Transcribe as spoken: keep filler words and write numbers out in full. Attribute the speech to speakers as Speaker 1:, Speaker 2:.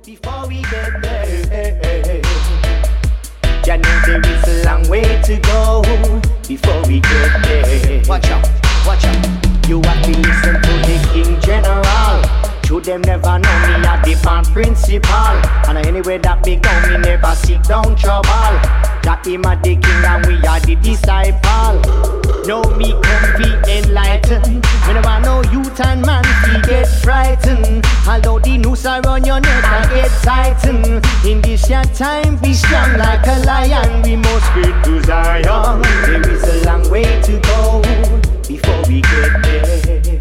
Speaker 1: before we get there. Jah know there is a long way to go before we get there. Watch out, watch out. You have to listen to the King General. To them never know me a the band principal. And anyway that me go, me never seek down trouble. That him a the king and we are the disciple. Know me come be enlightened. Me never know youth and man we get frightened. Although the noose around your neck and get tightened. In this your time be strong like a lion. We must get to Zion. There is a long way to go before we get there.